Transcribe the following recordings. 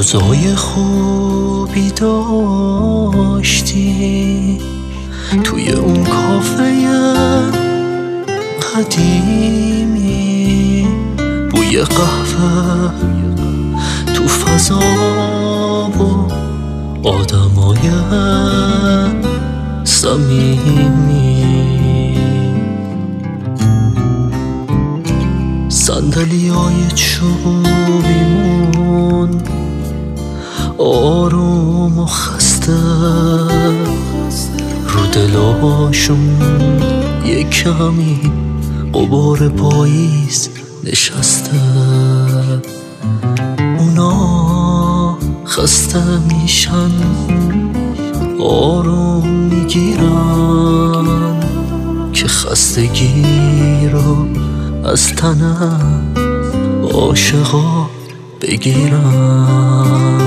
روزای خوبی داشتی توی اون کافه قدیمی، بوی قهوه تو فضا و آدمای صمیمی، صندلیای چوبیمون آروم و خسته، رو دلاشون یک کمی غبار پاییز نشسته. اونا خسته میشن، آروم میگیرن که خستگی رو از تن عاشقا بگیرن.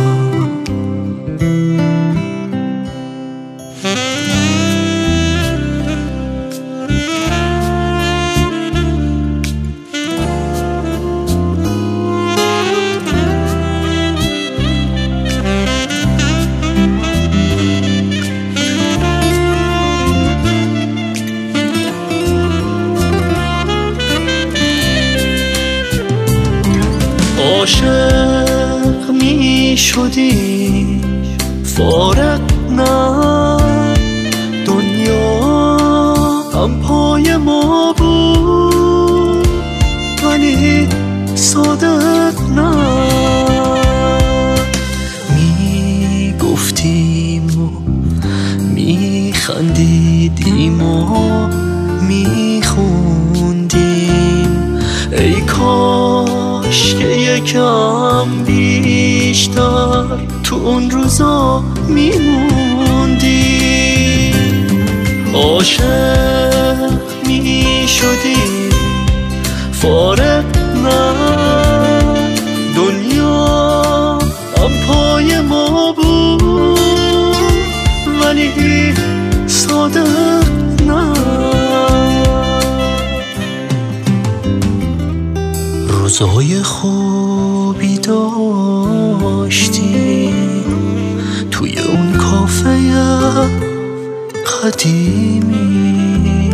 عاشق می شدی فارغ نه، دنیا هم پای ما بود ولی صادق نه. می گفتیم و می خندیدیم و می خوندیم، ای کاش که یکم بیشتر تو اون روزا میموندی. عاشق می شدی فارغ نه، دنیا هم پای ما بود ولی صادق نه. روزای خوبی داشتی توی اون کافه قدیمی،